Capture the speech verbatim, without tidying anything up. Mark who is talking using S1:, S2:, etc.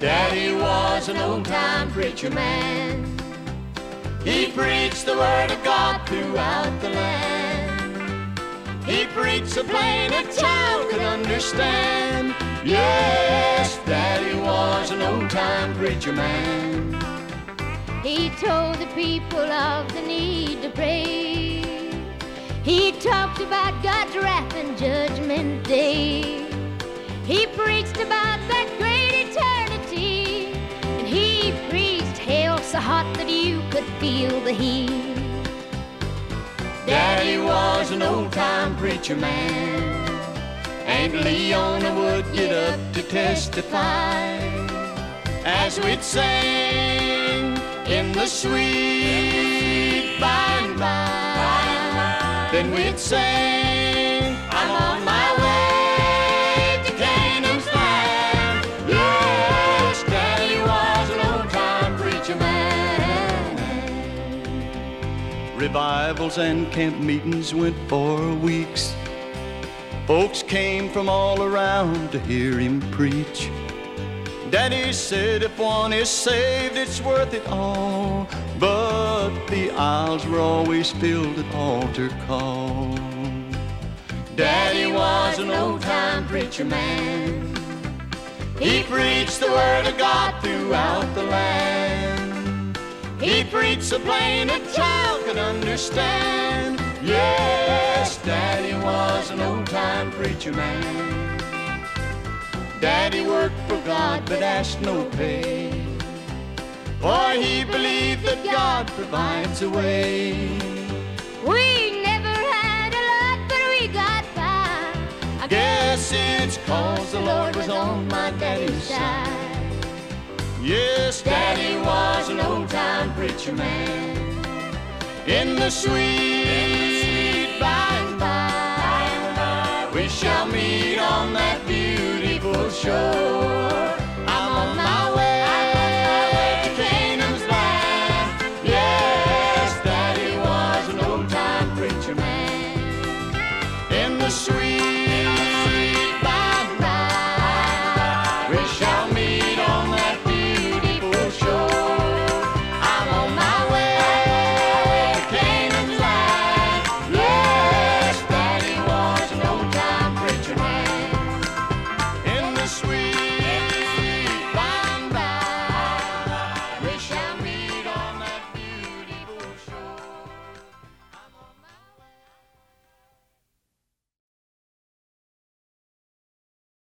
S1: Daddy was an old-time preacher man. He preached the word of God throughout the land. He preached so plain a child could understand. Yes, Daddy was an old-time preacher man.
S2: He told the people of the need to pray. He talked about God's wrath and judgment day. He preached about that great eternity, and he preached hell so hot that you could feel the heat.
S1: Daddy was an old-time preacher man. Aunt Leona would get up to testify as we'd sing in the sweet by and by. Then we'd sing, I'm on my way to Canaan's land. Yes, Daddy was an old-time preacher man. Revivals and camp meetings went for weeks. Folks came from all around to hear him preach. Daddy said if one is saved, it's worth it all. But the aisles were always filled at altar call. Daddy was an old-time preacher man. He preached the word of God throughout the land. He preached so plain a child could understand. Yes, Daddy was an old-time preacher man. Daddy worked for God but asked no pay, for he believed that God provides a way.
S2: We never had a lot, but we got by.
S1: I guess it's cause the Lord was on my daddy's side. Yes, Daddy was an old-time preacher man. In the sweet by and by, we shall meet on that beautiful shore. I'm on my way to Canaan's land. Yes, Daddy was an old-time preacher man. In the sweet